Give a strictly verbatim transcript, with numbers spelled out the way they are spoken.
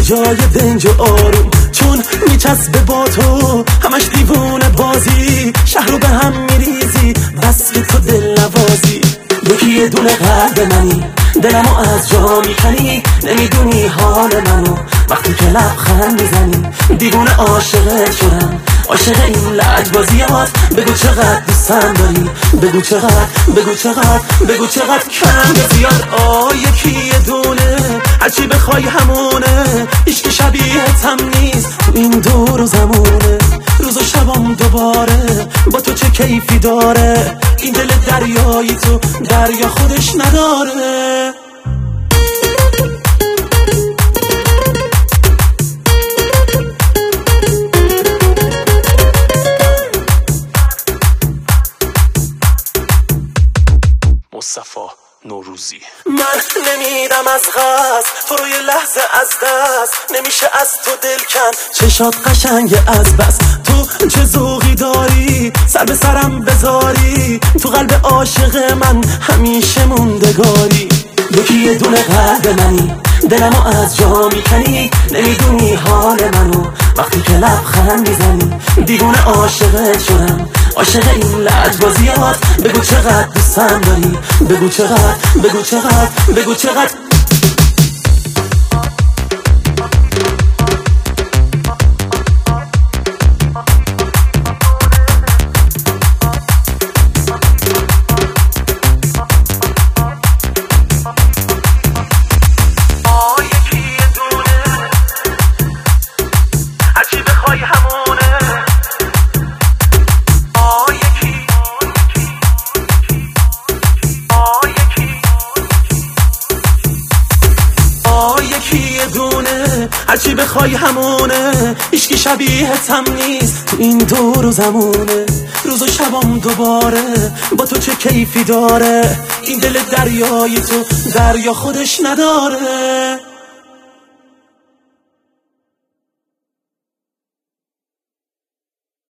جای دنج و آروم، چون میچسبه با تو همش دیوونه بازی. شهر رو به هم میریزی بس که تو دل نوازی. یکی یه دونه قلب منی، دلمو از جا میکنی. نمیدونی حال منو وقتی که لبخند میزنی. دیوونه عاشقت شدم، عاشق این لجبازیات. بگو چقدر دوستم داری، بگو چقدر، بگو چقدر، بگو چقدر کم یا زیاد. آه یکی یه دونه هرچی بخوای همونه. هیچکی شبیهت هم نیست تو این دور و زمونه. روز و شبم دوباره با تو چه کیفی داره. این دل دریایی تو دریا خودش نداره. مصطفی نوروزی. من نمیرم از قصد تو رو یه لحظه از دست. نمیشه از تو دل کن، چشات قشنگ از بس. تو چه ذوقی داری سر به سرم بذاری. تو قلب عاشق من همیشه موندگاری. یکی یه دونه قلب منی، دلمو از جا میکنی. نمیدونی حال منو وقتی که لبخند میزنی. دیوونه عاشقت شدم، عاشق این لجبازیات. بگو چقدر دوستم داری، بگو چقدر، بگو چقدر، بگو چقدر. هرچی بخوای همونه. هیچکی شبیهت هم نیست تو این دور و زمونه. روز و شبم دوباره با تو چه کیفی داره. این دل دریایی تو دریا خودش نداره.